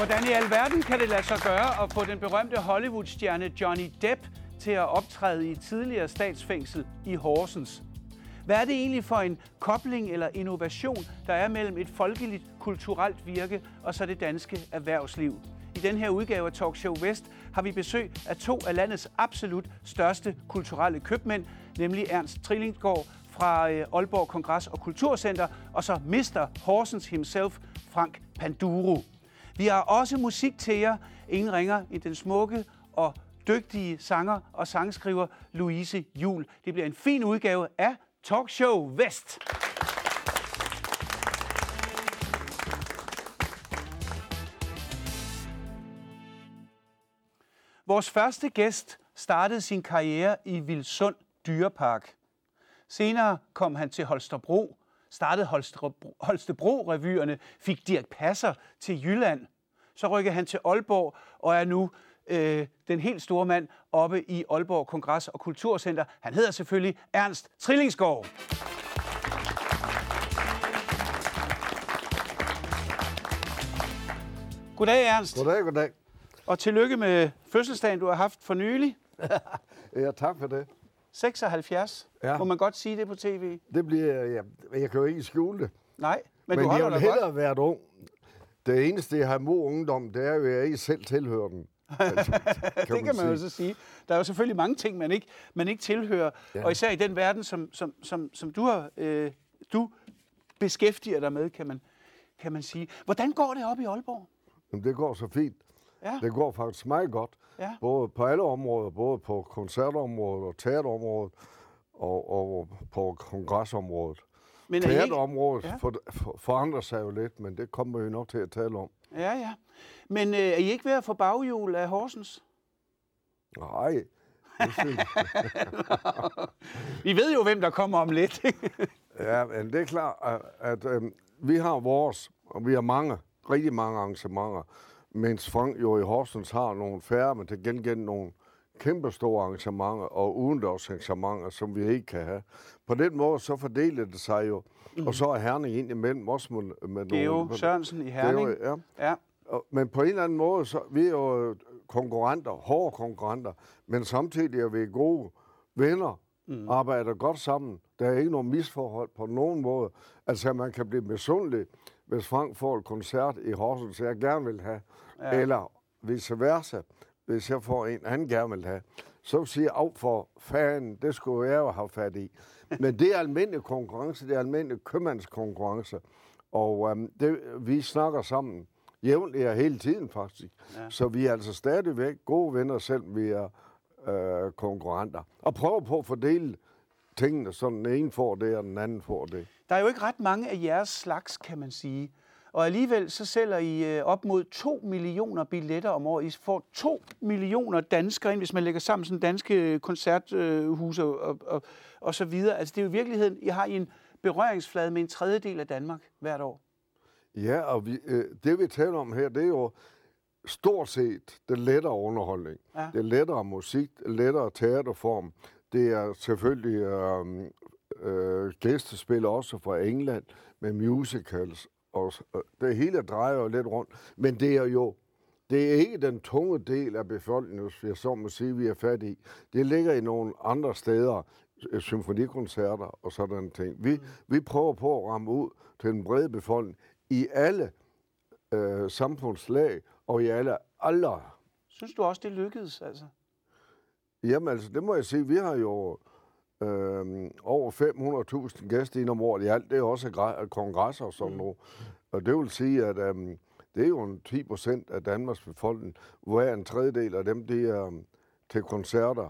Hvordan i alverden kan det lade sig gøre at få den berømte Hollywood-stjerne Johnny Depp til at optræde i et tidligere statsfængsel i Horsens? Hvad er det egentlig for en kobling eller innovation, der er mellem et folkeligt kulturelt virke og så det danske erhvervsliv? I den her udgave af Talkshow Vest har vi besøg af to af landets absolut største kulturelle købmænd, nemlig Ernst Trillingsgaard fra Aalborg Kongres- og Kulturcenter, og så Mr. Horsens himself, Frank Panduro. Vi har også musik til jer. Ingen ringer i den smukke og dygtige sanger og sangskriver Louise Juhl. Det bliver en fin udgave af Talkshow Vest. Vores første gæst startede sin karriere i Vildsund Dyrepark. Senere kom han til Holstebro, startede Holstebro-revyerne, fik Dirch Passer til Jylland. Så rykkede han til Aalborg og er nu den helt store mand oppe i Aalborg Kongres- og Kulturcenter. Han hedder selvfølgelig Ernst Trillingsgaard. Goddag, Ernst. Goddag. Og tillykke med fødselsdagen, du har haft for nylig. Ja, tak for det. 76. Ja. Må man godt sige det på tv? Det bliver, ja, jeg kan jo ikke skjule det. Nej, men du holder jeg vil hellere være ung. Det eneste, jeg har mod ungdom, det er jo, at jeg ikke selv tilhører den. Altså, det kan man jo så sige. Der er jo selvfølgelig mange ting, man ikke tilhører. Ja. Og især i den verden, som du beskæftiger dig med, kan man sige. Hvordan går det op i Aalborg? Jamen, det går så fint. Ja. Det går faktisk meget godt. Ja. Både på alle områder, både på koncertområdet og teaterområdet og på kongresområdet. Men teaterområdet forandrer sig jo lidt, men det kommer vi nok til at tale om. Ja. Men er I ikke ved at få baghjul af Horsens? Nej. Vi ved jo, hvem der kommer om lidt. Ja, men det er klart, at vi har vores, og vi har rigtig mange arrangementer, mens Frank jo i Horsens har nogle færre, men til gengæld nogle kæmpestore arrangementer og udendørsarrangementer, som vi ikke kan have. På den måde så fordeler det sig jo, og så er Herning ind imellem også med Geo Sørensen i Herning. Ja. Men på en eller anden måde, så vi er jo konkurrenter, hårde konkurrenter, men samtidig er vi gode venner, arbejder godt sammen. Der er ikke nogen misforhold på nogen måde. Altså, man kan blive misundelig, hvis Frank får en koncert i Horsens, jeg gerne vil have, eller vice versa, hvis jeg får en, han gerne vil have. Så siger jeg, for fanden, det skulle jeg jo have fat i. Men det er almindelig konkurrence, det er almindelig købmandskonkurrence, og vi snakker sammen jævnligt og hele tiden faktisk. Ja. Så vi er altså stadigvæk gode venner, selvom vi er konkurrenter. Og prøver på at fordele tingene, så den ene får det, og den anden får det. Der er jo ikke ret mange af jeres slags, kan man sige. Og alligevel så sælger I op mod 2 millioner billetter om året. I får 2 millioner danskere ind, hvis man lægger sammen sådan danske koncerthuse og så videre. Altså det er jo i virkeligheden, I har en berøringsflade med en tredjedel af Danmark hvert år. Ja, og det vi taler om her, det er jo stort set det lettere underholdning. Ja. Det er lettere musik, lettere teaterform. Det er selvfølgelig gæstespil også fra England med musicals. Og det hele drejer jo lidt rundt. Men det er ikke den tunge del af befolkningen, hvis jeg så må sige, vi er fat i. Det ligger i nogle andre steder, symfonikoncerter og sådan ting. Vi prøver på at ramme ud til den brede befolkning i alle samfundslag og i alle aldre. Synes du også, det lykkedes, altså? Jamen altså, det må jeg sige. Vi har jo over 500.000 gæster ind om året i alt. Det er også kongresser og sådan noget. Og det vil sige, at det er jo 10% af Danmarks befolkning, hvor en tredjedel af dem, det er til koncerter.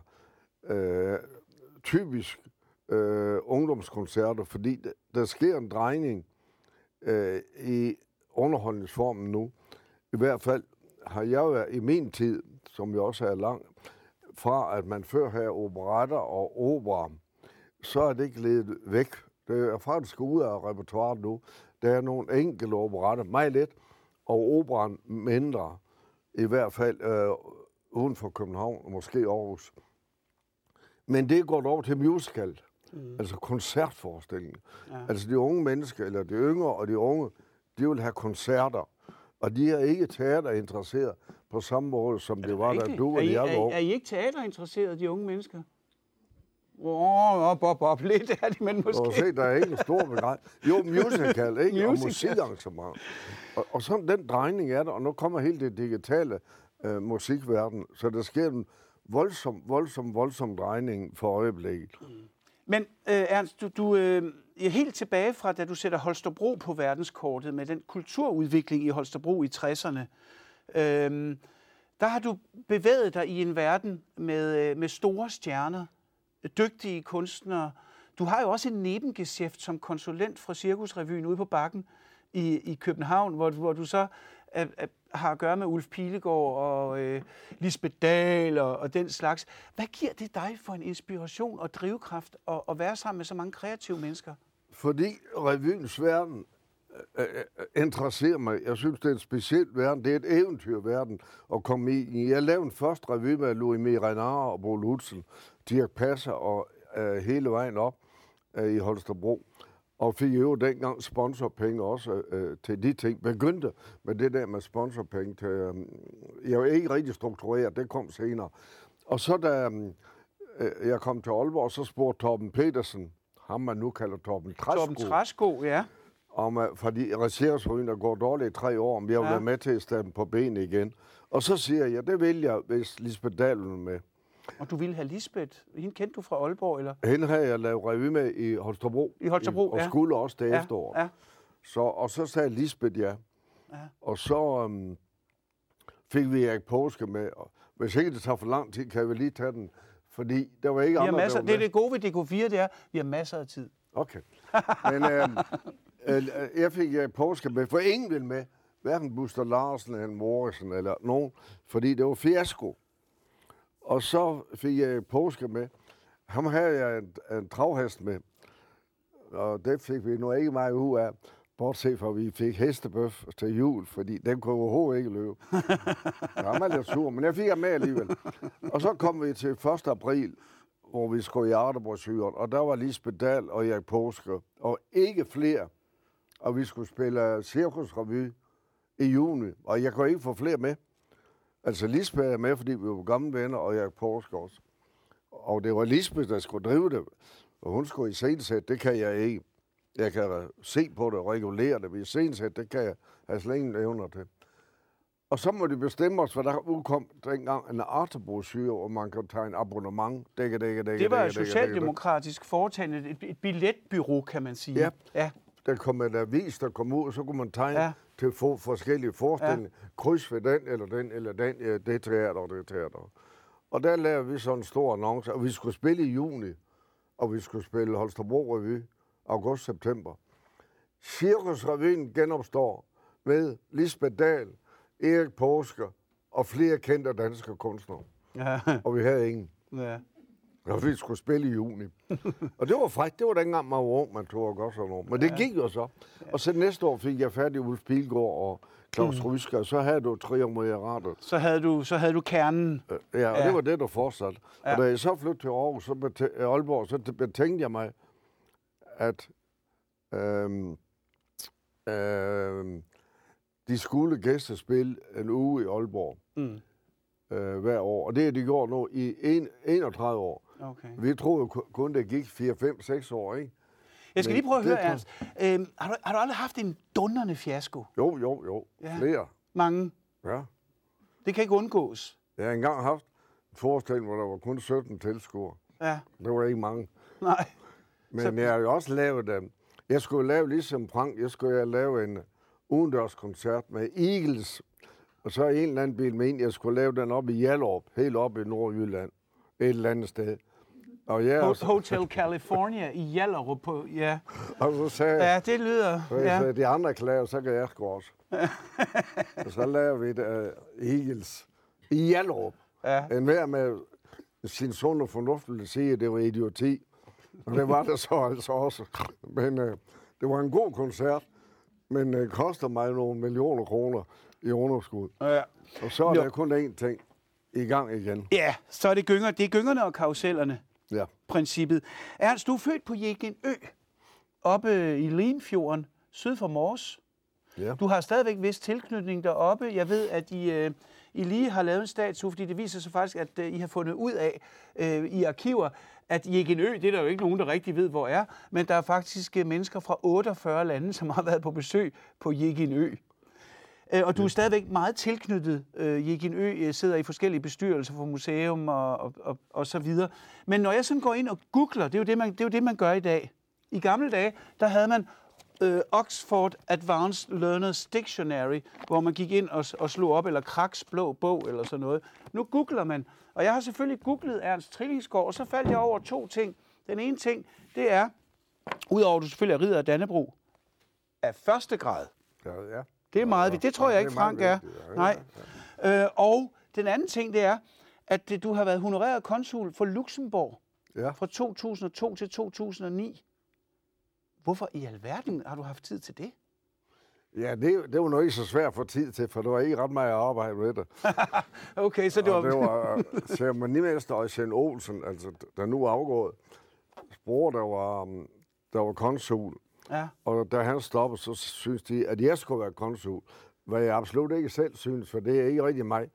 Typisk ungdomskoncerter, fordi der sker en drejning i underholdningsformen nu. I hvert fald har jeg været i min tid, som jo også er lang, fra at man før havde operetter og opera, så er det ikke ledet væk. Det er faktisk ude af repertoiret nu. Der er nogle enkelte operetter, meget let, og operan mindre, i hvert fald uden for København og måske Aarhus. Men det går over til musical, altså koncertforestilling. Ja. Altså de unge mennesker, eller de yngre og de unge, de vil have koncerter. Og de er ikke teaterinteresseret på samme måde, som det var, da du og jeg var unge. Er I ikke teaterinteresserede, de unge mennesker? Bob, lidt er de, men måske. Og se, der er ikke en stor begrænsning. Jo, musical, ikke? Og musikarrangement. Og sådan den drejning er der, og nu kommer helt det digitale musikverden, så der sker en voldsom drejning for øjeblikket. Men Ernst, du er helt tilbage fra, da du sætter Holstebro på verdenskortet med den kulturudvikling i Holstebro i 60'erne. Der har du bevæget dig i en verden med store stjerner, dygtige kunstnere. Du har jo også en nebengeschæft som konsulent fra Cirkusrevyen ude på Bakken i København, hvor du så har at gøre med Ulf Pilgaard og Lisbeth Dahl og den slags. Hvad giver det dig for en inspiration og drivkraft at være sammen med så mange kreative mennesker? Fordi revyens verden interesserer mig. Jeg synes, det er en speciel verden. Det er et eventyrverden at komme i. Jeg lavede en første revy med Louis Renard og Bo Lutzen, Dirch Passer og hele vejen op i Holstebro. Og fik jo dengang sponsorpenge også til de ting. Begyndte med det der med sponsorpenge til... jeg var ikke rigtig struktureret, det kom senere. Og så da jeg kom til Aalborg, så spurgte Torben Petersen, ham man nu kalder Torben Træsko. Torben Træsko, ja. Fordi reservesrevyen der går dårligt i 3 år, om jeg vil være med til at stemme på ben igen. Og så siger jeg, det vil jeg, hvis Lisbeth Dahl vil med. Og du ville have Lisbeth. Hende kendte du fra Aalborg, eller? Hende havde jeg lavet revy med i Holstebro. I Holstebro, og skulle også det efterår. Ja. Så sagde Lisbeth ja. Og så fik vi Erik Påske med. Og hvis ikke det tager for lang tid, kan vi lige tage den. Fordi der var ikke andre, der var det gode ved DK4, det er, vi har masser af tid. Okay. Men jeg fik Erik Påske med, for ingen ville med. Hverken Buster Larsen eller Morrison eller nogen. Fordi det var fiasko. Og så fik jeg Påske med. Ham havde jeg en travhest med. Og det fik vi nu ikke meget ud af. Bortset fra, at vi fik hestebøf til jul, fordi den kunne overhovedet ikke løbe. Jeg var lidt sur, men jeg fik ham med alligevel. Og så kom vi til 1. april, hvor vi skulle i Artebrødshyren, og der var Lisbeth Dahl og Erik Påske, og ikke flere. Og vi skulle spille cirkusrevy i juni, og jeg kunne ikke få flere med. Altså Lisbeth er med, fordi vi var gamle venner, og Erik Påske også. Og det var Lisbeth, der skulle drive det, og hun skulle iscenesætte, det kan jeg ikke. Jeg kan se på det og regulere det, men iscenesætte, det kan jeg have slet ingen evner til. Og så må de bestemme os, for der udkom dengang en artebrochure, hvor man kan tage en abonnement. Det var et socialdemokratisk foretagende, et billetbyrå, kan man sige. Ja. Der kom en avis, der kom ud, og så kunne man tegne til forskellige forestillinger. Kryds ved den, eller den, det teater og det teater. Og der lavede vi sådan en stor annonce, og vi skulle spille i juni, og vi skulle spille Holstebro Revy, august-september. Cirkusrevyen genopstår med Lisbeth Dahl, Erik Påske og flere kendte danske kunstnere. Ja. Og vi havde ingen. Ja. Og vi skulle spille i juni. Og det var frækt. Det var dengang, man var ung, man tog godt sådan noget. Men det gik jo så. Og så næste år fik jeg fat i Ulf Pilgaard og Claus Rysker, og så havde du triumviratet. Så havde du kernen. Ja, og det var det, der fortsatte. Ja. Og da jeg så flyttede til Aarhus, Aalborg, så betænkte jeg mig, at de skulle gæstespille en uge i Aalborg hver år. Og det har de gjort nu i 31 år. Okay. Vi troede kun, det gik 4, 5, 6 år, ikke? Jeg skal lige prøve at høre, Ernst. Har du aldrig haft en dundrende fiasko? Jo. Ja. Flere. Mange? Ja. Det kan ikke undgås. Jeg har engang haft en forestilling, hvor der var kun 17 tilskuere. Ja. Det var ikke mange. Nej. Men jeg har jo også lavet dem. Jeg skulle lave ligesom Frank, jeg skulle lave en udendørskoncert med Eagles. Og så en eller anden bil med en, jeg skulle lave den op i Hjallerup, helt op i Nordjylland. Et eller andet sted. Og Hotel California i Hjallerup på, ja. Og så sagde ja, det lyder... Så de andre klager, så kan jeg sgu også. Og så laver vi det Eagles i Hjallerup. Ja. En hver med sin sund og fornuft ville sige, at det var idioti. Og det var det så altså også. Men det var en god koncert, men det koster mig nogle millioner kroner i underskud. Ja. Og så er der kun én ting i gang igen. Ja, så er det gynger. Det er gyngerne og karusellerne. Ja. Princippet. Ernst, du er født på Jegindø, oppe i Limfjorden, syd for Mors. Ja. Du har stadigvæk vis tilknytning deroppe. Jeg ved, at I lige har lavet en statue, fordi det viser sig faktisk, at I har fundet ud af i arkiver, at Jegindø, det er der jo ikke nogen, der rigtig ved, hvor er, men der er faktisk mennesker fra 48 lande, som har været på besøg på Jegindø. Og du er stadigvæk meget tilknyttet. Jegindø sidder i forskellige bestyrelser for museum og så videre. Men når jeg sådan går ind og googler, det er jo det, man gør i dag. I gamle dage, der havde man Oxford Advanced Learners Dictionary, hvor man gik ind og slog op, eller Kraks blå bog, eller sådan noget. Nu googler man, og jeg har selvfølgelig googlet Ernst Trillingsgaard, og så faldt jeg over 2 ting. Den ene ting, det er, udover at du selvfølgelig er ridder af Dannebrog, af første grad. Ja. Det er meget vigtigt. Det tror jeg ikke, Frank er. Nej. Og den anden ting, det er, at du har været honoreret konsul for Luxembourg fra 2002 til 2009. Hvorfor i alverden har du haft tid til det? Ja, det var nok ikke så svært at få tid til, for der var ikke ret meget arbejde med det. Okay, så det var... Og det var ceremonimester Øjsen Olsen, altså der nu er afgået. Bror, der var konsul. Ja. Og da han stoppede, så synes de, at jeg skulle være konsul. Hvad jeg absolut ikke selv synes, for det er ikke rigtig mig,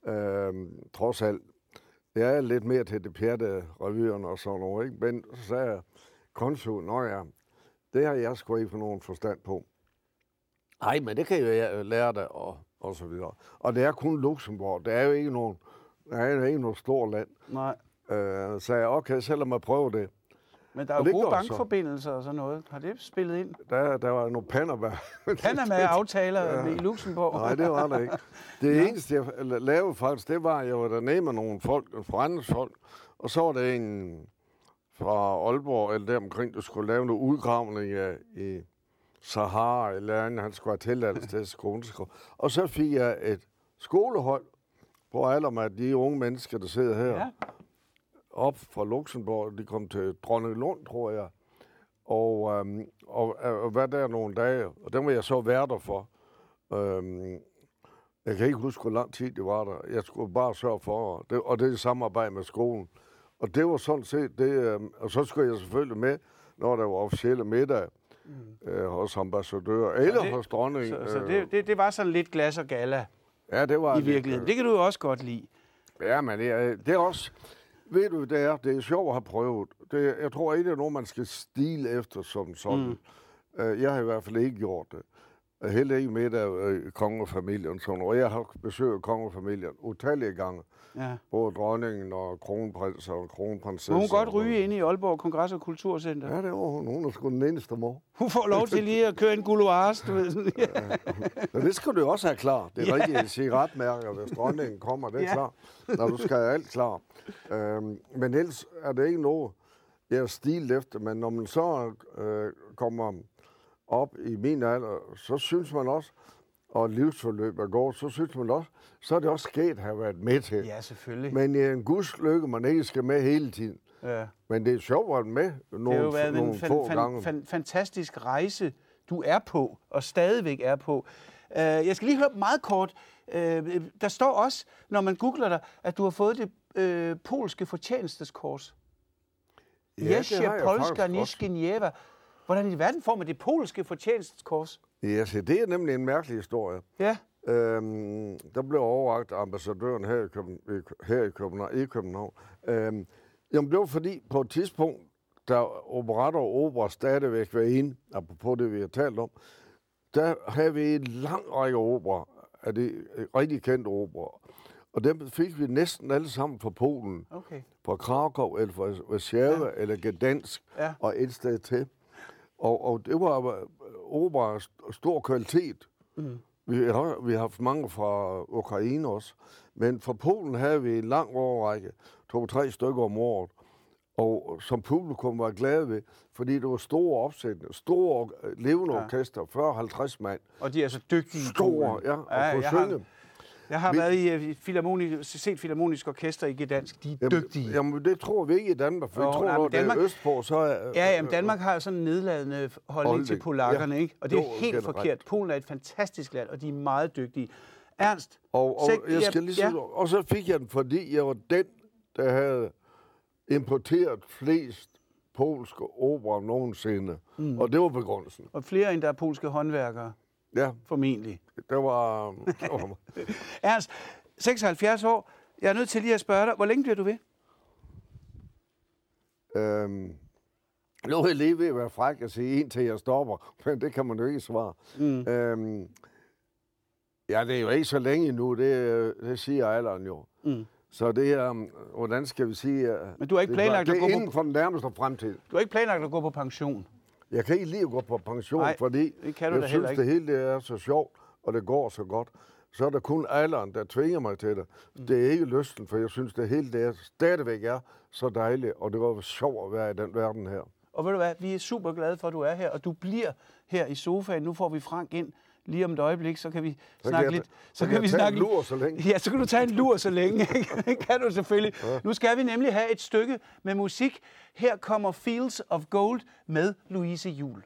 trods alt. Jeg er lidt mere til det pjerte revyerne og sådan noget, ikke? Men så sagde jeg, konsul, det har jeg sgu ikke for nogen forstand på. Nej, men det kan jo lære dig, og så videre. Og det er kun Luxembourg. Det er jo ikke nogen stor land. Nej. Så jeg, okay, så lad mig prøve det. Men der er jo gode bankforbindelser og sådan noget. Har det spillet ind? Der var nogle Panama-aftaler i Luxembourg. Nej, det var der ikke. Det eneste, jeg lavede faktisk, det var, at jeg var dernede med nogle folk, forandringsfolk, og så var der en fra Aalborg, eller der omkring, der skulle lave nogle udgravninger i Sahara, eller andet, han skulle have tilladelse til skoleskole. Og så fik jeg et skolehold på alder med de unge mennesker, der sidder her. Op fra Luxembourg. De kom til Dronninglund, tror jeg. Og var der nogle dage, og dem var jeg så værter for. Jeg kan ikke huske, hvor lang tid det var der. Jeg skulle bare sørge for, og det er samarbejde med skolen. Og det var sådan set det, og så skulle jeg selvfølgelig med, når der var officielle middag hos ambassadører, eller hos dronningen. Så det var sådan lidt glas og galla. Ja, det var i virkeligheden. Det kan du jo også godt lide. Ja, men det er også... Ved du, det er sjovt at have prøvet. Jeg tror ikke, det er noget, man skal stile efter som sådan. Jeg har i hvert fald ikke gjort det. Heller ikke med af kongefamilien. Og jeg har besøgt kongefamilien utallige gange. Ja. Både dronningen og kronprins og kronprinsesse. Må hun godt ryge inde i Aalborg Kongress- og Kulturcenter? Ja, det var hun. Hun er sgu den eneste mor. Hun får lov til lige at køre en gouloirs, du ved. Ja, det skal du også have klar. Det er rigtigt cigaretmærker, hvis dronningen kommer. Det er klar. Når du skal have alt klar. Men ellers er det ikke noget, jeg er stilet efter. Men når man så kommer op i min alder, så synes man også, og livsforløb er godt, så synes man også, så er det også sket at have været med til. Ja, selvfølgelig. Men en guds lykke, man ikke skal med hele tiden. Ja. Men det er sjovt at være med nogle få gange. Fantastisk rejse, du er på, og stadigvæk er på. Jeg skal lige høre meget kort. Der står også, når man googler dig, at du har fået det polske fortjenesteskors. Ja, Jesie Polska Niskinjeva. Hvordan i verden får man det polske fortjenesteskors? Ja, så det er nemlig en mærkelig historie. Ja. Der blev overrakt ambassadøren her i København. Jamen, det var fordi, på et tidspunkt, der operetter og opera stadigvæk var inde, apropos det, vi har talt om, der havde vi en lang række opera, af de rigtig kendte opera. Og dem fik vi næsten alle sammen fra Polen. Okay. Fra Krakow, eller fra Warszawa, eller Gdansk, og et sted til. Og det var opera af stor kvalitet. Vi har haft mange fra Ukraine også. Men fra Polen havde vi en lang årrække, 2-3 stykker om året. Og som publikum var glade ved, fordi det var store opsætninger, store levende orkester, 40-50 mand. Og de er så dygtige. Store, og kunne synge. Jeg har været i set Filharmonisk Orkester i Gdansk. De er dygtige. Jamen, det tror vi ikke i Danmark, for vi tror, når det er østpå, så er... Jamen, Danmark har sådan en nedladende holdning til polakkerne, ikke? Og det er helt forkert. Polen er et fantastisk land, og de er meget dygtige. Ernst? Og så fik jeg den, fordi jeg var den, der havde importeret flest polske opera nogensinde. Og det var begrundelsen. Og flere end der er polske håndværkere. Ja, formentlig. det var... Ernst, 76 år. Jeg er nødt til lige at spørge dig, hvor længe bliver du ved? Nu er jeg lige ved at være fræk at sige indtil jeg stopper, men det kan man jo ikke svare. Ja, det er jo ikke så længe nu, det siger alderen jo. Så det er, hvordan skal vi sige... Men du har ikke planlagt at gå inden for den nærmeste fremtid. Du har ikke planlagt at gå på pension? Jeg kan ikke lide at gå på pension, Nej, fordi det kan du jeg synes, det hele det er så sjovt, og det går så godt. Så er der kun alderen, der tvinger mig til det. Det er ikke lysten, for jeg synes, det hele det er, stadigvæk er så dejligt, og det var sjovt at være i den verden her. Og ved du hvad, vi er super glade for, at du er her, og du bliver her i sofaen. Nu får vi Frank ind lige om et øjeblik, så kan vi snakke lidt. Så kan vi tage en lur så længe. Ja, så kan du tage en lur så længe. Det kan du selvfølgelig. Ja. Nu skal vi nemlig have et stykke med musik. Her kommer Fields of Gold med Louise Juhl.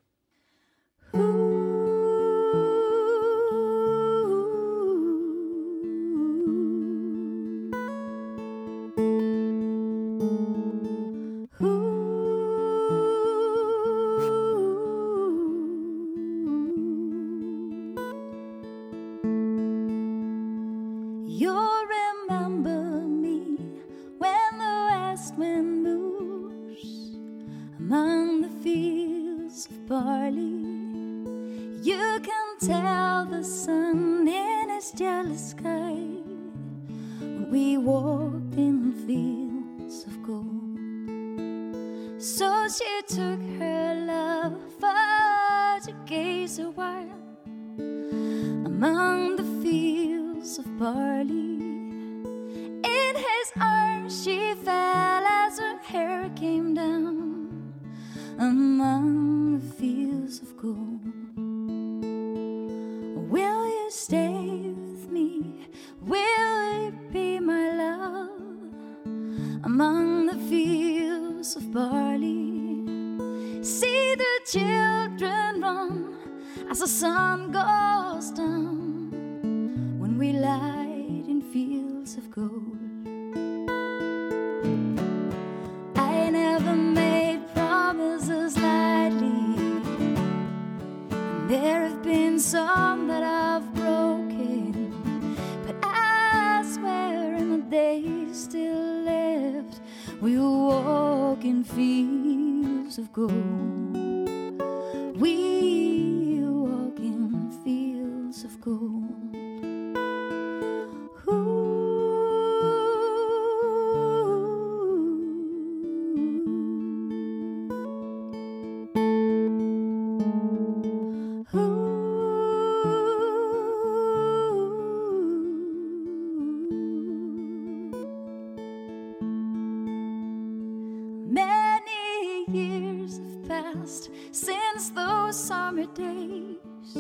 Since those summer days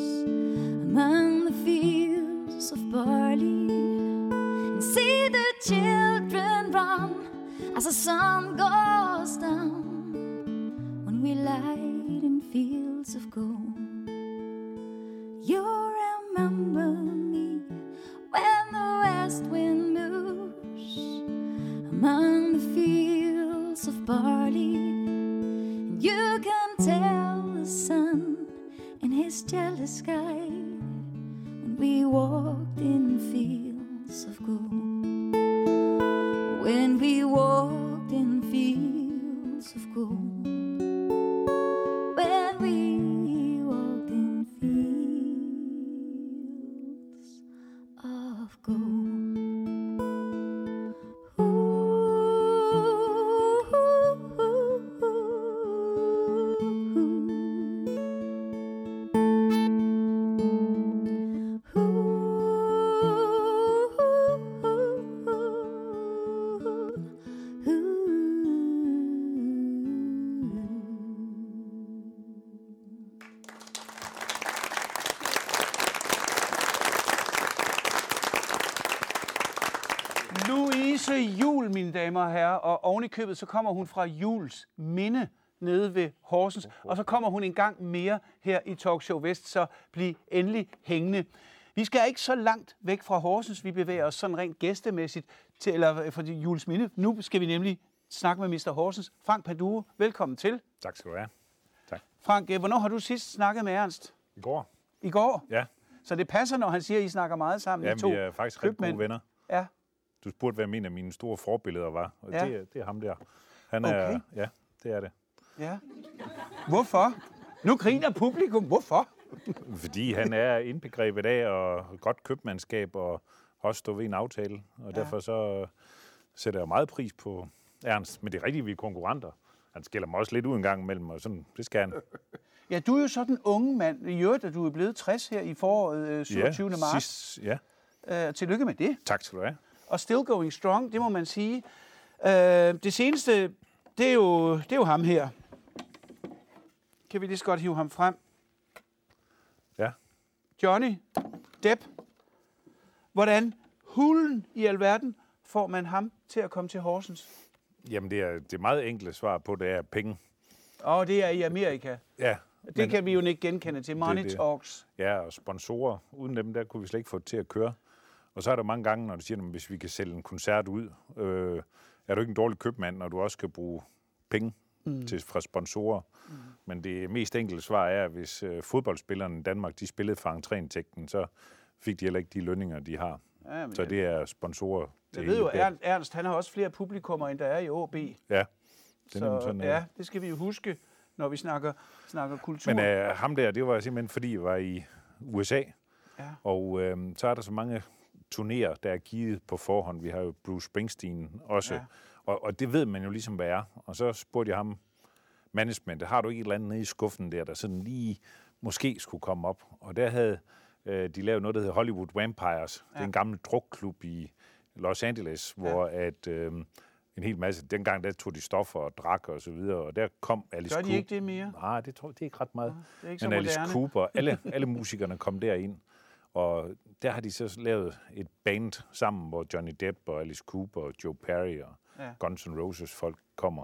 among the fields of barley, and see the children run as the sun goes down, when we light in fields of gold. You remember me when the west wind moves among the fields of barley. You can tell the sun in his jealous sky when we walked in fields of gold. When we walked in fields of gold. When we walked in fields of gold. Louise Juhl, mine damer og herrer, og oven i købet, så kommer hun fra Juhls Minde nede ved Horsens, og så kommer hun en gang mere her i Talkshow Vest, så bliv endelig hængende. Vi skal ikke så langt væk fra Horsens, vi bevæger os sådan rent gæstemæssigt til, eller fra Juhls Minde. Nu skal vi nemlig snakke med Mr. Horsens. Frank Panduro, velkommen til. Tak skal du have. Tak. Frank, hvornår har du sidst snakket med Ernst? I går. I går? Ja. Så det passer, når han siger, at I snakker meget sammen. Jamen, I to vi er faktisk rigtig gode venner. Ja. Du spurgte, hvad en af mine store forbilleder var, og Ja. det er ham der. Han Okay. er, ja, det er det. Ja. Hvorfor? Nu griner publikum. Hvorfor? Fordi han er indbegrebet af og godt købmandskab og også stå ved en aftale, og derfor så sætter jeg meget pris på Ernst. Men det er rigtigt, vi er konkurrenter. Han skælder mig også lidt ud en gang imellem, og sådan, det skal han. Ja, du er jo sådan en unge mand. I øvrigt, at du er blevet 60 her i foråret 27. marts. Ja, Tillykke med det. tak skal du have. Og still going strong, det må man sige. Det seneste, det er jo ham her. Kan vi lige så godt hive ham frem? Ja. Johnny Depp. Hvordan hulen i alverden får man ham til at komme til Horsens? Jamen, det meget enkle svar på, det er penge. Og det er i Amerika. Ja. Det kan vi jo ikke genkende til. Money det. talks. Ja, og sponsorer. Uden dem, der kunne vi slet ikke få det til at køre. Og så er der mange gange, når du siger, at hvis vi kan sælge en koncert ud, er du ikke en dårlig købmand, når du også skal bruge penge fra sponsorer. Men det mest enkle svar er, at hvis fodboldspillerne i Danmark, de spillede for entréindtægten, så fik de heller ikke de lønninger, de har. Jamen, Så det er sponsorer. jeg ved jo, Ernst, han har også flere publikummer, end der er i AB. Ja, det er Så sådan, ja, det skal vi jo huske, når vi snakker kultur. Men ham der, det var simpelthen, fordi jeg var i USA. Ja. Og så er der så mange turnéer, der er givet på forhånd. Vi har jo Bruce Springsteen også. Ja. Og det ved man jo ligesom, hvad er. Og så spurgte jeg ham, managementet, har du ikke et eller andet nede i skuffen der sådan lige måske skulle komme op? Og der havde de lavet noget, der hedder Hollywood Vampires. Ja. Det er en gammel drukklub i Los Angeles, hvor at en hel masse, dengang der tog de stoffer og drak og så videre, og der kom Alice Cooper. Gør de ikke det mere? Nej, det tror jeg, det er ikke ret meget. Det er ikke så Men Alice moderne. Cooper, alle musikerne kom derind, og der har de så lavet et band sammen, hvor Johnny Depp og Alice Cooper og Joe Perry og Guns N' Roses folk kommer.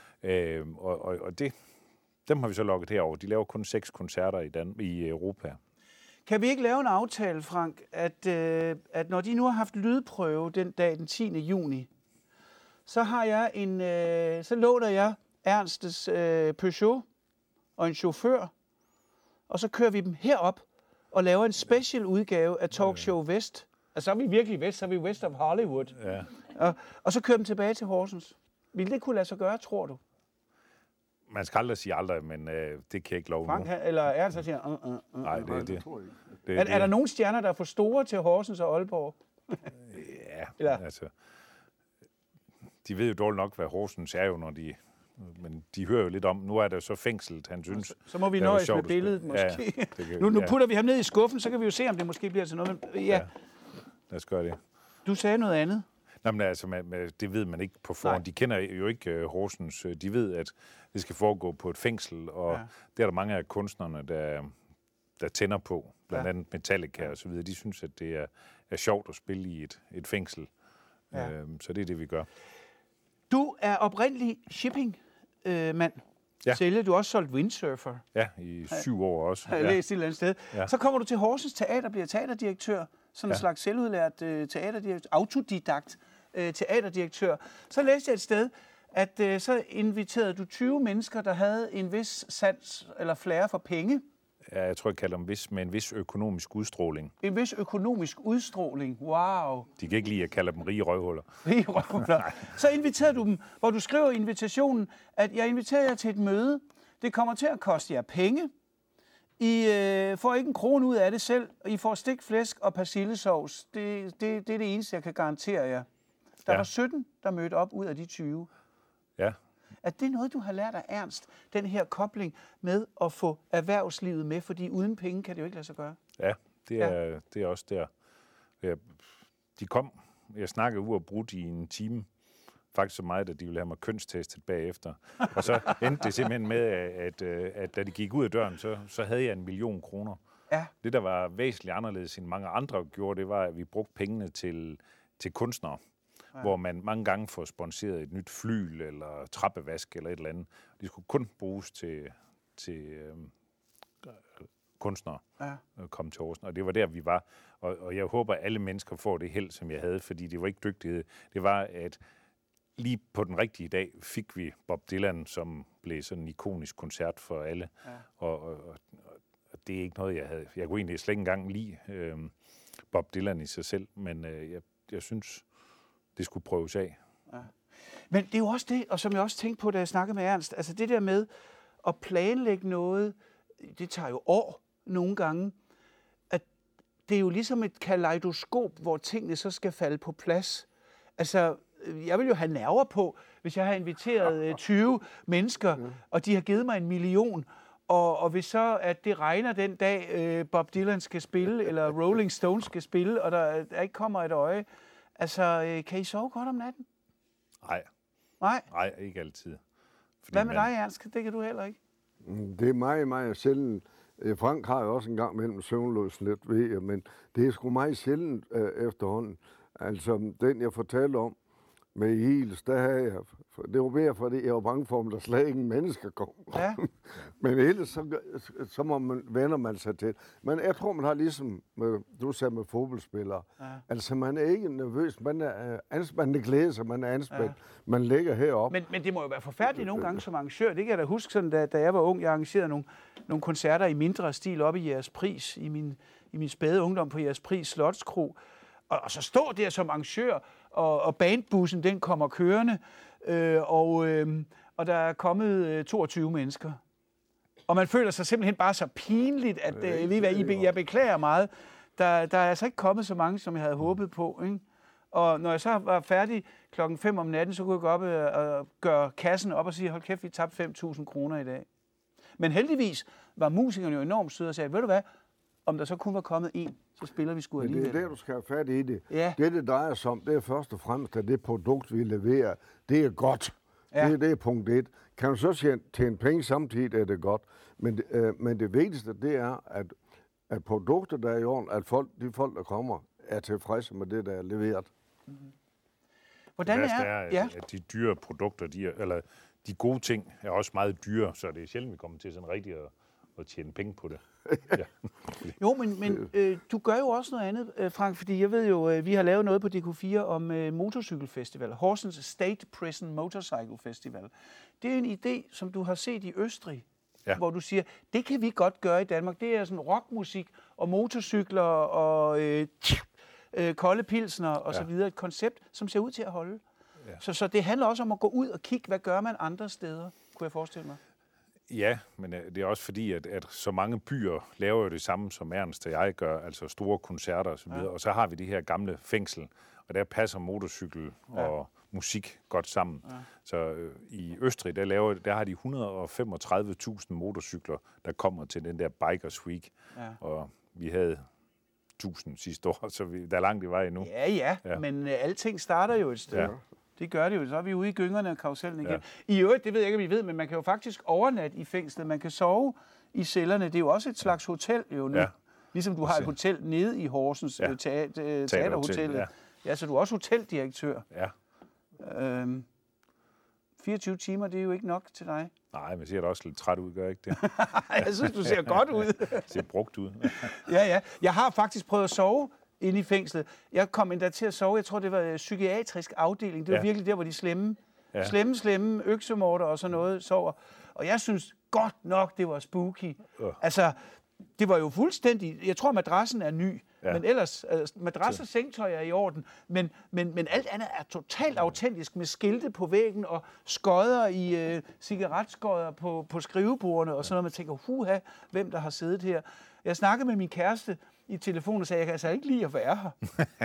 Og dem har vi så lukket herover. De laver kun 6 koncerter i Europa. Kan vi ikke lave en aftale, Frank, at når de nu har haft lydprøve den dag, den 10. juni, så har jeg så låner jeg Ernstes Peugeot og en chauffør, og så kører vi dem herop og laver en special udgave af Talkshow Vest. Altså, så er vi virkelig vest, så er vi West of Hollywood. Ja. Og så kører dem tilbage til Horsens. Vil det kunne lade sig gøre, tror du? Man skal aldrig sige aldrig, men det kan jeg ikke love Frank, nu. eller Ernst siger, Nej, det er der nogle stjerner, der er for store til Horsens og Aalborg? Ja, Eller? altså... De ved jo dårligt nok, hvad Horsens er jo, når de... Men de hører jo lidt om, nu er der så fængslet, han synes. Så må vi nøjes med billedet, måske. Ja, nu putter vi ham ned i skuffen, så kan vi jo se, om det måske bliver til noget. Men, ja. Lad os gøre det. Du sagde noget andet. Nå, men altså, det ved man ikke på forhånd. Nej. De kender jo ikke Horsens. De ved, at det skal foregå på et fængsel, og det er der mange af kunstnerne, der tænder på. Blandt andet Metallica og så videre. De synes, at det er sjovt at spille i et fængsel. Ja. Så det er det, vi gør. Du er oprindelig shipping-mand. Ja. Sælger. Du har også solgt windsurfer. Ja, i 7 år også. Har jeg læst et eller andet sted. Ja. Så kommer du til Horsens Teater, bliver teaterdirektør. Sådan en slags selvudlært teaterdirektør. Autodidakt teaterdirektør. Så læste jeg et sted, at så inviterede du 20 mennesker, der havde en vis sans eller flair for penge. Ja, jeg tror, jeg kalder dem med en vis økonomisk udstråling. En vis økonomisk udstråling. Wow. De kan ikke lide at kalde dem rige røvhuller. Rige røvhuller. Så inviterede du dem, hvor du skriver i invitationen, at jeg inviterer jer til et møde. Det kommer til at koste jer penge. I får ikke en krone ud af det selv, og I får stegt flæsk og persillesovs. Det er det eneste, jeg kan garantere jer. Der var 17, der mødte op ud af de 20. Ja. Er det noget, du har lært af Ernst, den her kobling med at få erhvervslivet med, fordi uden penge kan det jo ikke lade sig gøre? Ja, det er også der. De kom, jeg snakkede uafbrudt i en time, faktisk så meget, at de ville have mig kønstestet bagefter. Og så endte det simpelthen med, at da de gik ud af døren, så havde jeg 1 million kroner. Ja. Det, der var væsentligt anderledes end mange andre gjorde, det var, at vi brugte pengene til kunstnere. Ja. Hvor man mange gange får sponsoreret et nyt flyl eller trappevask eller et eller andet. De skulle kun bruges til kunstnere at komme til Horsens. Og det var der, vi var. Og jeg håber, at alle mennesker får det held, som jeg havde, fordi det var ikke dygtighed. Det var, at lige på den rigtige dag fik vi Bob Dylan, som blev sådan en ikonisk koncert for alle. Ja. Og det er ikke noget, jeg kunne egentlig slet ikke engang lide Bob Dylan i sig selv, men jeg synes, det skulle prøves af. Ja. Men det er jo også det, og som jeg også tænkte på, da jeg snakkede med Ernst, altså det der med at planlægge noget, det tager jo år nogle gange, at det er jo ligesom et kaleidoskop, hvor tingene så skal falde på plads. Altså, jeg vil jo have nerver på, hvis jeg har inviteret 20 mennesker, og de har givet mig 1 million, og hvis så, at det regner den dag, Bob Dylan skal spille, eller Rolling Stones skal spille, og der ikke kommer et øje. Altså, kan I sove godt om natten? Nej, ikke altid. Fordi Hvad med dig, Ernst? Det kan du heller ikke. Det er meget, meget sjældent. Frank har jo også en gang mellem søvnløs lidt ved jeg, men det er sgu meget sjældent efterhånden. Altså, den jeg fortalte om med Hils, der havde jeg... Det var mere, fordi jeg var bange for, om der slet ingen mennesker kom. Ja. Men ellers, så vender man sig til. Men jeg tror, man har ligesom, du sagde med fodboldspillere, altså man er ikke nervøs, man er anspændt, det glæder sig, man er anspændt, man ligger heroppe. Men det må jo være forfærdeligt nogle gange som arrangør. Det kan jeg da huske, sådan, da jeg var ung, jeg arrangerede nogle koncerter i mindre stil oppe i Jeres Pris, i min spæde ungdom på Jeres Pris Slotskro. Og så står der som arrangør, og bandbussen, den kommer kørende, og der er kommet 22 mennesker. Og man føler sig simpelthen bare så pinligt, at jeg beklager meget. Der er altså ikke kommet så mange, som jeg havde håbet på. Ikke? Og når jeg så var færdig 5:00 om natten, så kunne jeg gå op og gøre kassen op og sige, hold kæft, vi tabte 5.000 kroner i dag. Men heldigvis var musikerne jo enormt søde og sagde, ved du hvad, om der så kun var kommet en, så spiller vi sgu alligevel. Det er det, du skal have fat i det. Ja. Det drejer sig om, det er først og fremmest, at det produkt, vi leverer, det er godt. Ja. Det er punkt 1. Kan du så tjene penge samtidig, er det godt. Men det vigtigste, det er, at produktet, der er i orden, at de folk, der kommer, er tilfredse med det, der er leveret. Mm-hmm. Hvordan at de dyre produkter, de gode ting, er også meget dyre, så det er sjældent, vi kommer til sådan rigtigt at tjene penge på det. Ja. Jo, men du gør jo også noget andet, Frank, fordi jeg ved jo, vi har lavet noget på DK4 om motorcykelfestival, Horsens State Prison Motorcycle Festival. Det er en idé, som du har set i Østrig, hvor du siger, det kan vi godt gøre i Danmark. Det er sådan rockmusik og motorcykler og kolde pilsner og så videre. Et koncept, som ser ud til at holde. Ja. Så det handler også om at gå ud og kigge, hvad gør man andre steder, kunne jeg forestille mig. Ja, men det er også fordi, at så mange byer laver jo det samme, som Ernst og jeg gør, altså store koncerter og så videre. Og så har vi det her gamle fængsel, og der passer motorcykel og musik godt sammen. Ja. Så i Østrig, der har de 135.000 motorcykler, der kommer til den der Bikers Week. Ja. Og vi havde 1000 sidste år, så der er langt i vej endnu. Ja, men alting starter jo et sted. Ja. Det gør det jo. Så er vi ude i gyngerne og karusellen igen. I øvrigt, det ved jeg ikke, om I ved, men man kan jo faktisk overnatte i fængslet. Man kan sove i cellerne. Det er jo også et slags hotel jo nu. Ja. Ligesom du har et hotel nede i Horsens teaterhotellet. Ja, så du er også hoteldirektør. Ja. 24 timer, det er jo ikke nok til dig. Nej, men ser da også lidt træt ud, gør ikke det? Jeg synes, du ser godt ud. Ser brugt ud. Ja. Jeg har faktisk prøvet at sove inde i fængslet. Jeg kom endda til at sove, jeg tror, det var psykiatrisk afdeling. Det var virkelig der, hvor de slemme øksemorder og sådan noget sover. Og jeg synes godt nok, det var spooky. Altså, det var jo fuldstændig... Jeg tror, madrassen er ny, men ellers... Madras og sengtøj er i orden, men alt andet er totalt autentisk med skilte på væggen og skodder i cigaretskodder på skrivebordene og sådan noget. Man tænker, hvem der har siddet her. Jeg snakkede med min kæreste i telefonen og sagde, jeg kan altså ikke lide at være her.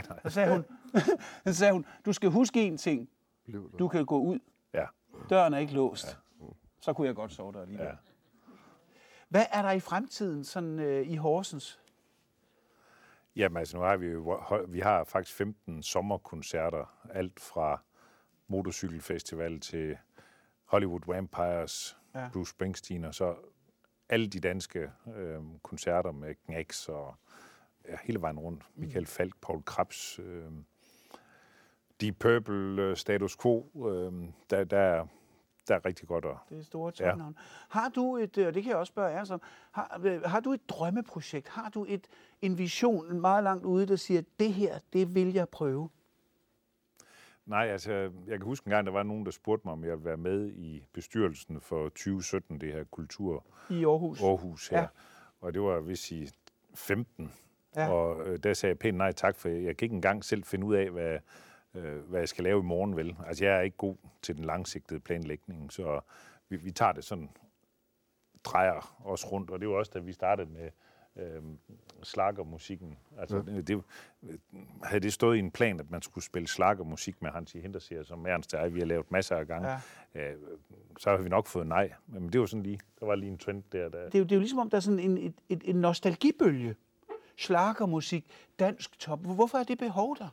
Så sagde hun, du skal huske en ting. Du kan gå ud. Ja. Døren er ikke låst. Ja. Så kunne jeg godt sove der alligevel. Ja. Hvad er der i fremtiden sådan i Horsens? Jamen altså, nu har vi har faktisk 15 sommerkoncerter. Alt fra motorcykelfestival til Hollywood Vampires, Bruce Springsteen, og så alle de danske koncerter med Knacks og hele vejen rundt. Michael Falk, Paul Krebs, Deep Purple, Status Quo, der er rigtig godt. Det er store topnavn. Har du et, og det kan jeg også spørge jer som, har du et drømmeprojekt? Har du en vision meget langt ude, der siger, det her, det vil jeg prøve? Nej, altså, jeg kan huske en gang, der var nogen, der spurgte mig, om jeg ville være med i bestyrelsen for 2017, det her kultur... I Aarhus. Aarhus her. Ja. og det var vist i 15. Ja. Og der sagde jeg pænt nej tak, for jeg kan ikke engang selv finde ud af, hvad jeg skal lave i morgen, vel? Altså, jeg er ikke god til den langsigtede planlægning, så vi tager det sådan, drejer os rundt, og det var også, da vi startede med schlagermusikken. Altså, havde det stået i en plan, at man skulle spille schlagermusik med Hansi Hinterseer, som Ernst og jeg, vi har lavet masser af gange, så har vi nok fået nej. Men det var sådan lige, der var lige en trend der. Det er jo ligesom om, der er sådan en nostalgibølge. Schlagermusik, dansk top. Hvorfor er det behov der?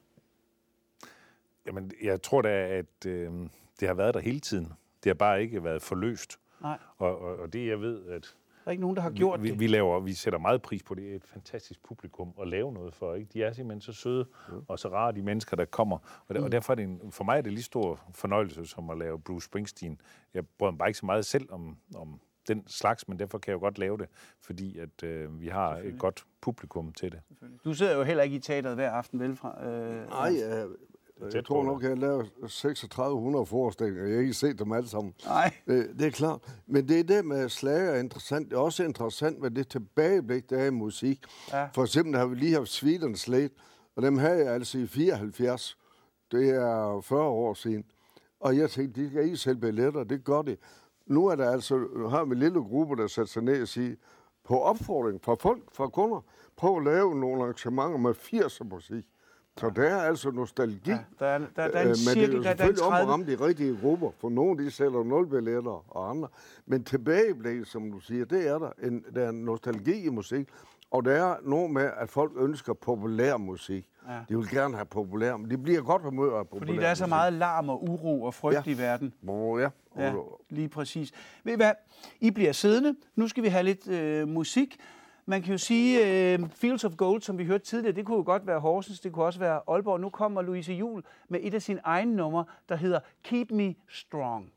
Jamen, jeg tror da, at det har været der hele tiden. Det har bare ikke været forløst. Nej. Og det, jeg ved, at der er ikke nogen, der har gjort det. Vi sætter meget pris på det. Det er et fantastisk publikum at lave noget for. Ikke? De er simpelthen så søde og så rare, de mennesker, der kommer. Og derfor er det for mig er det lige stor fornøjelse som at lave Bruce Springsteen. Jeg bryder mig bare ikke så meget selv om den slags, men derfor kan jeg jo godt lave det, fordi at vi har et godt publikum til det. Du sidder jo heller ikke i teateret hver aften, vel? Nej, jeg tror nok, at jeg laver 3600 forestillinger. Jeg har ikke set dem alle sammen. Nej. Det er klart. Men det er det med slager er interessant. Det er også interessant med det tilbageblik, der er i musik. Ja. For eksempel har vi lige haft Sweden's Slate, og dem havde jeg altså i 74. Det er 40 år siden. Og jeg tænkte, de skal ikke sælge billetter. Det gør det. Nu er der altså, har vi en lille gruppe, der sætter sig ned og siger, på opfordring fra folk, fra kunder, prøv at lave nogle arrangementer med 80'er musik. Så der er altså nostalgi. Ja, der er en cirkel, men det er selvfølgelig om at ramme de rigtige grupper, for nogle de sælger 0 billetter og andre. Men tilbageblik, som du siger, det er der. Der er en nostalgi i musik, og der er noget med, at folk ønsker populær musik. Ja. De vil gerne have populær, men de bliver godt humør af populær. Fordi der er så meget larm og uro og frygt i verden. Ja, lige præcis. Ved I hvad? I bliver siddende. Nu skal vi have lidt musik. Man kan jo sige, Fields of Gold, som vi hørte tidligere, det kunne jo godt være Horsens, det kunne også være Aalborg. Nu kommer Louise Juhl med et af sine egne numre, der hedder Keep Me Strong.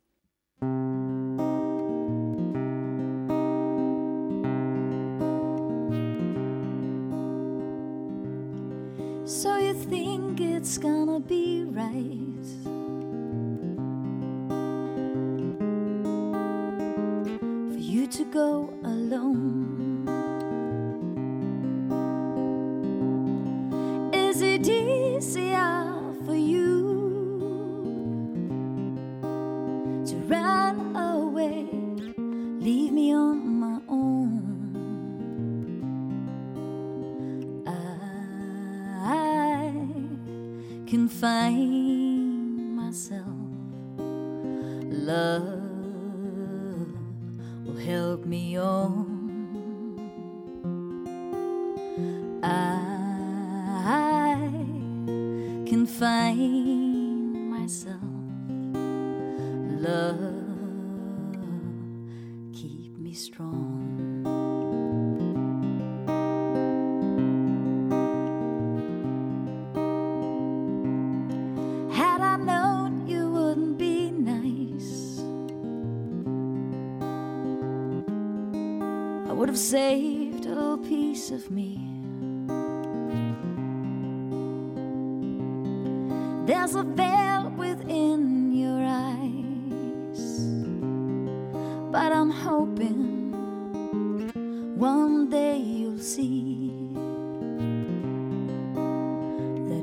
So you think it's gonna be right? For you to go alone? Is it easier for you to run away, leave me on my own? I can find myself. Love will help me on. Can find myself. Love, keep me strong. Had I known you wouldn't be nice, I would have saved a little piece of me. There's a veil within your eyes, but I'm hoping one day you'll see that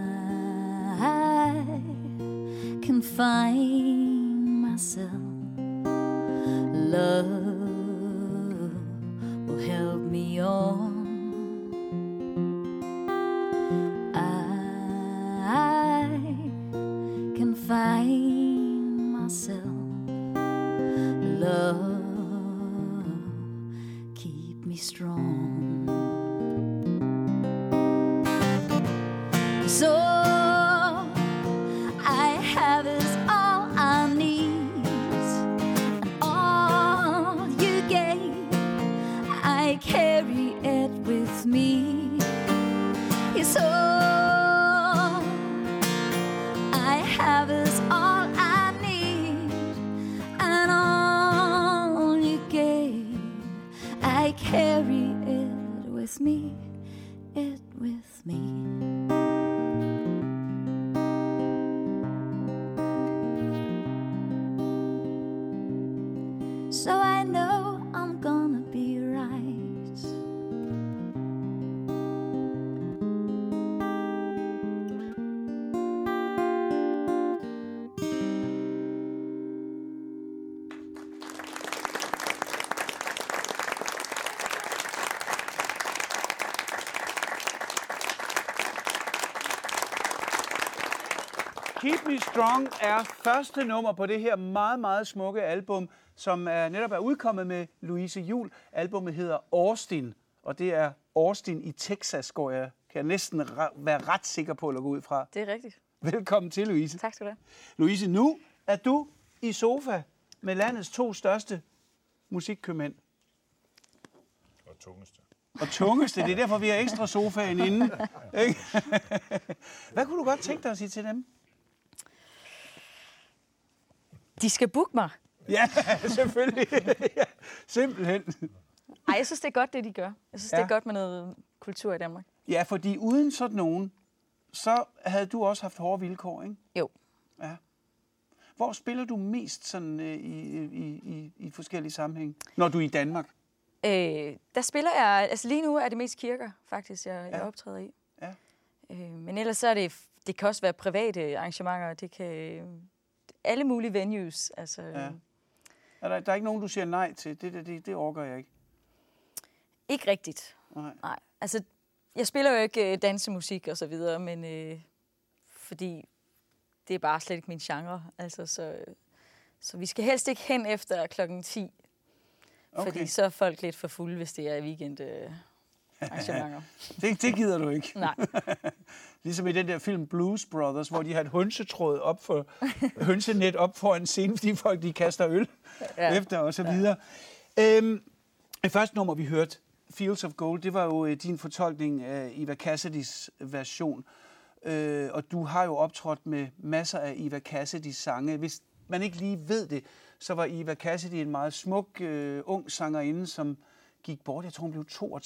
I can find myself. Love will help me on. Find myself. Love, keep me strong. So I have is all I need, and all you gave, I carry it with me. It's all I have is all I need, and all you gave, I carry it Keep Me Strong er første nummer på det her meget, meget smukke album, som netop er udkommet med Louise Juhl. Albummet hedder Austin, og det er Austin i Texas, kan jeg næsten være ret sikker på at gå ud fra. Det er rigtigt. Velkommen til, Louise. Tak skal du have. Louise, nu er du i sofa med landets 2 største musikkøbmænd. Og tungeste. Og tungeste, det er derfor, vi har ekstra sofaen inde. Ikke? Hvad kunne du godt tænke dig at sige til dem? De skal booke mig. Ja, selvfølgelig. Ja, simpelthen. Ej, jeg synes, det er godt, det de gør. Jeg synes, det er godt med noget kultur i Danmark. Ja, fordi uden sådan nogen, så havde du også haft hårde vilkår, ikke? Jo. Ja. Hvor spiller du mest sådan i forskellige sammenhænge, når du er i Danmark? Der spiller jeg, altså lige nu er det mest kirker, faktisk, jeg optræder i. Ja. Men ellers så er det kan også være private arrangementer, det kan alle mulige venues. Altså, Ja. Der er ikke nogen, du siger nej til? Det orker jeg ikke. Ikke rigtigt. Nej. Altså, jeg spiller jo ikke dansemusik og så videre, men fordi det er bare slet ikke min genre. Altså, så vi skal helst ikke hen efter 10:00. Okay. Fordi så er folk lidt for fulde, hvis det er weekend arrangementer. Det gider du ikke. Nej. Ligesom i den der film Blues Brothers, hvor de har et hønsenet op for en scene, fordi folk de kaster øl efter og så videre. Det første nummer, vi hørte, Fields of Gold, det var jo din fortolkning af Eva Cassidys version. Og du har jo optrådt med masser af Eva Cassidys sange. Hvis man ikke lige ved det, så var Eva Cassidy en meget smuk, ung sangerinde, som gik bort. Jeg tror, hun blev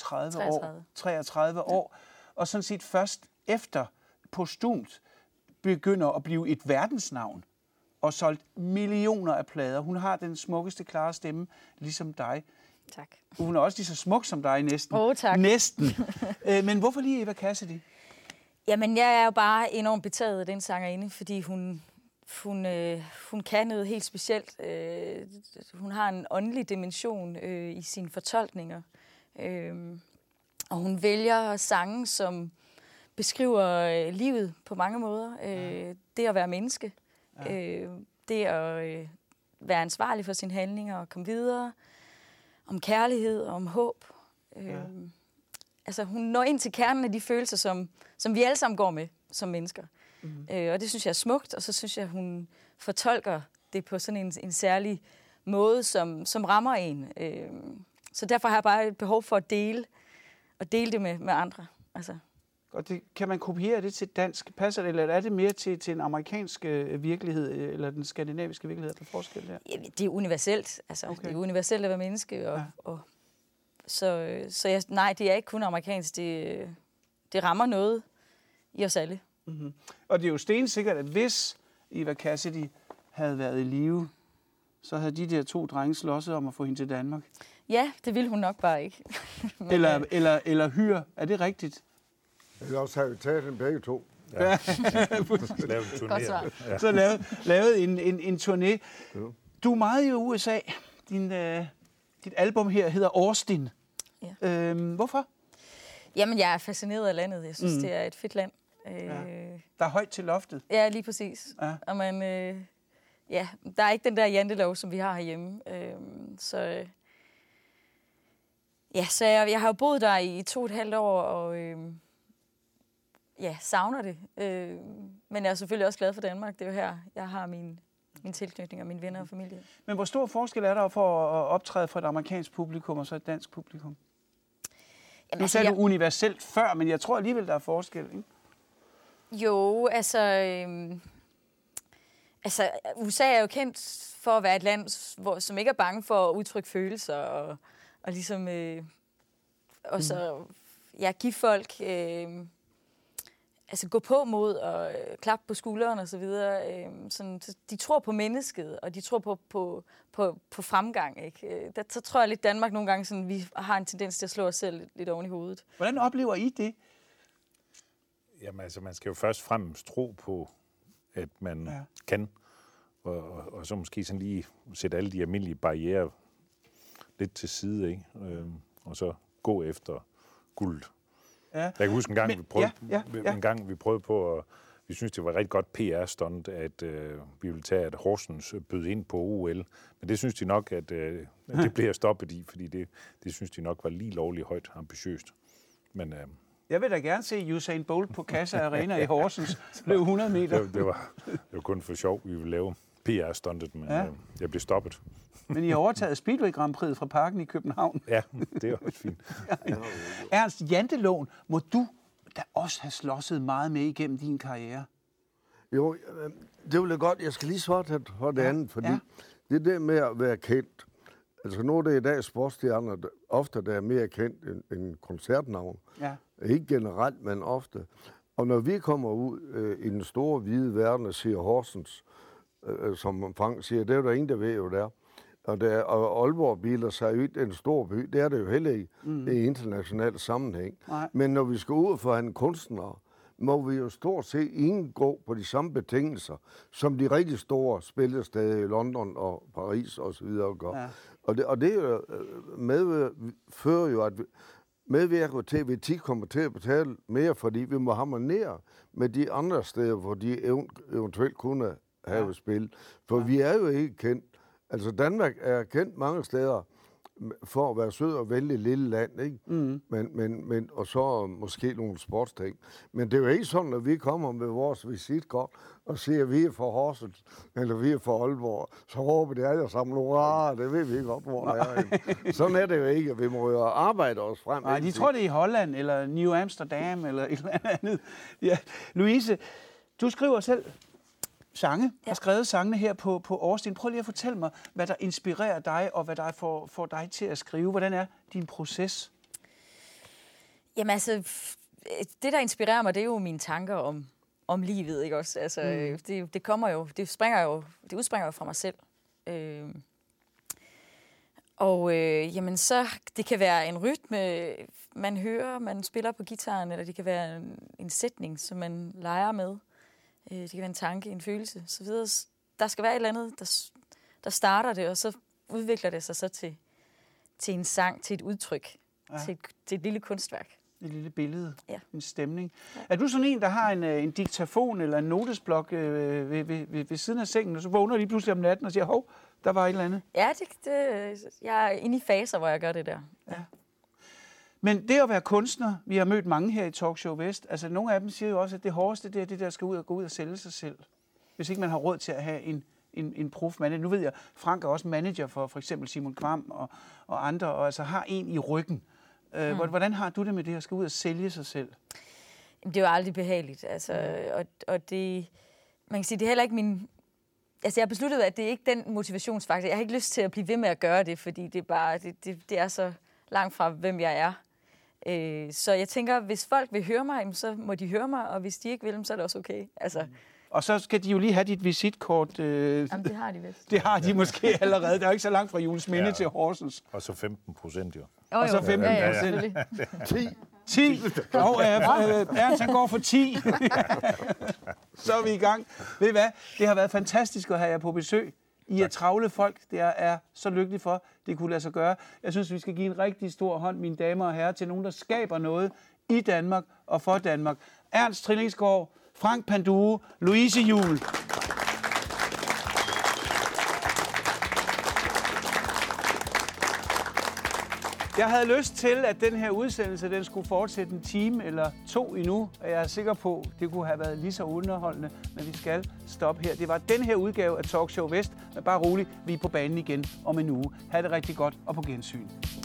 33 år. Og sådan set først efter postumt begynder at blive et verdensnavn og solgt millioner af plader. Hun har den smukkeste, klare stemme, ligesom dig. Tak. Hun er også lige så smuk som dig, næsten. Tak. Næsten. Men hvorfor lige Eva Cassidy? Jamen, jeg er jo bare enormt betaget af den sangerinde, fordi hun kan noget helt specielt. Hun har en åndelig dimension i sine fortolkninger. Og hun vælger sange, som beskriver livet på mange måder. Det at være menneske. Det at være ansvarlig for sine handlinger og komme videre. Om kærlighed og om håb. Altså, hun når ind til kernen af de følelser, som vi alle sammen går med som mennesker. Og det synes jeg er smukt, og så synes jeg, hun fortolker det på sådan en særlig måde, som rammer en. Så derfor har jeg bare et behov for at dele det med andre. Altså. Og kan man kopiere det til dansk? Passer det, eller er det mere til en amerikansk virkelighed, eller den skandinaviske virkelighed? Er der forskel der? Ja, det er universelt. Altså, okay. Det er universelt at være menneske. Nej, det er ikke kun amerikansk. Det rammer noget i os alle. Mm-hmm. Og det er jo stensikkert, at hvis Eva Cassidy havde været i live, så havde de der 2 drenge slåsset om at få hende til Danmark. Ja, det ville hun nok bare ikke. eller hyre. Er det rigtigt? Eller også har vi taget den begge 2. Ja. Lavet en turné. Godt svar. Ja. Så lavet en turné. Du er meget i USA. Dit album her hedder Austin. Ja. Hvorfor? Jamen, jeg er fascineret af landet. Jeg synes, det er et fedt land. Der er højt til loftet. Ja, lige præcis. Ja. Og der er ikke den der jantelov, som vi har herhjemme. Så jeg har jo boet der i 2,5 år, og savner det. Men jeg er selvfølgelig også glad for Danmark. Det er jo her, jeg har min tilknytning og mine venner og familie. Men hvor stor forskel er der for at optræde for et amerikansk publikum og så et dansk publikum? Jamen, nu sagde du universelt før, men jeg tror alligevel, der er forskel, ikke? Jo, altså USA er jo kendt for at være et land, som ikke er bange for at udtrykke følelser og ligesom også give folk gå på mod og klappe på skulderen og så videre. De tror på mennesket, og de tror på fremgang. Ikke? Så tror jeg lidt Danmark nogle gange, sådan, vi har en tendens til at slå os selv lidt oven i hovedet. Hvordan oplever I det? Jamen altså, man skal jo først og fremmest tro på, at man kan, og så måske sådan lige sætte alle de almindelige barrierer lidt til side, ikke? Og så gå efter guld. Ja. Jeg kan huske en gang, vi prøvede på vi synes, det var et rigtig godt PR-stunt, at vi ville tage, at Horsens bød ind på OL. Men det synes de nok, at det bliver stoppet i, fordi det synes de nok var lige lovligt højt ambitiøst. Men jeg vil da gerne se Usain Bolt på Kassa Arena i Horsens løb 100 meter. det var kun for sjov, vi ville lave PR-stuntet, men jeg blev stoppet. Men I har overtaget Speedway Grand Prix fra Parken i København. Ja, det er også fint. Ernst, jantelån må du da også have slåsset meget med igennem din karriere. Jo, det vil jeg godt. Jeg skal lige svare for det andet, fordi det der med at være kendt. Altså nu er det i dag sportsstjerner, ofte der er mere kendt end koncertnavn. Ja. Ikke generelt, men ofte. Og når vi kommer ud i den store hvide verden og siger Horsens, som Frank siger, det er der ingen, der ved jo der. Og Aalborg biler sig ud en stor by, det er det jo heller ikke i international sammenhæng. Nej. Men når vi skal ud for en kunstner, må vi jo stort set ingen gå på de samme betingelser, som de rigtig store spillesteder i London og Paris og så videre gør. Ja. Og det jo medfører jo, at medvirker til, at vi tit kommer til at betale mere, fordi vi må harmonere med de andre steder, hvor de eventuelt kunne have spil. For vi er jo ikke kendt. Altså Danmark er kendt mange steder for at være sød og vældig lille land, ikke? Men, og så måske nogle sportsting. Men det er jo ikke sådan, at vi kommer med vores visitkort og siger, at vi er fra Horsens, eller vi er fra Aalborg, så råber de alle sammen, det ved vi godt, hvor det er. Sådan er det jo ikke. Vi må jo arbejde os frem. Nej, de tror det er i Holland, eller New Amsterdam, eller et eller andet. Ja. Louise, du skriver selv sange, har skrevet sangene her på Årstien. Prøv lige at fortælle mig, hvad der inspirerer dig, og hvad der får dig til at skrive. Hvordan er din proces? Jamen altså, det der inspirerer mig, det er jo mine tanker om livet, ikke også? Altså, det kommer jo, det udspringer jo fra mig selv. Jamen så, det kan være en rytme, man hører, man spiller på gitaren, eller det kan være en sætning, som man leger med. Det kan være en tanke, en følelse, så videre. Der skal være et eller andet, der starter det, og så udvikler det sig så til en sang, til et udtryk, til et lille kunstværk. Et lille billede, en stemning. Ja. Er du sådan en, der har en diktafon eller en notesblok ved siden af sengen, og så vågner lige pludselig om natten og siger, hov, der var et eller andet? Ja, jeg er inde i faser, hvor jeg gør det der. Ja. Men det at være kunstner, vi har mødt mange her i Talkshow Vest, altså nogle af dem siger jo også, at det hårdeste, det er det, der skal gå ud og sælge sig selv. Hvis ikke man har råd til at have en profmanager. Nu ved jeg, Frank er også manager for eksempel Simon Kvam og andre, og altså har en i ryggen. Hvordan har du det med det at skal ud og sælge sig selv? Det er jo aldrig behageligt, altså, og det, man kan sige, det er heller ikke min. Altså, jeg har besluttet, at det er ikke den motivationsfaktor. Jeg har ikke lyst til at blive ved med at gøre det, fordi det er bare, det er så langt fra, hvem jeg er. Så jeg tænker, hvis folk vil høre mig, så må de høre mig, og hvis de ikke vil, så er det også okay. Altså. Og så skal de jo lige have dit visitkort. Jamen, det har de vist. Det har de måske allerede. Det er jo ikke så langt fra Juelsminde til Horsens. Og så 15% jo. Og så 15%. 10. Ernst, han går for 10. Så er vi i gang. Ved I hvad? Det har været fantastisk at have jer på besøg. I er travle folk. Det er så lykkelig for, det kunne lade sig gøre. Jeg synes, vi skal give en rigtig stor hånd, mine damer og herrer, til nogen, der skaber noget i Danmark og for Danmark. Ernst Trillingsgaard, Frank Panduro, Louise Juul. Jeg havde lyst til, at den her udsendelse den skulle fortsætte en time eller 2 endnu, og jeg er sikker på, at det kunne have været lige så underholdende, men vi skal stoppe her. Det var den her udgave af Talkshow Vest, men bare roligt, vi er på banen igen om en uge. Ha' det rigtig godt og på gensyn.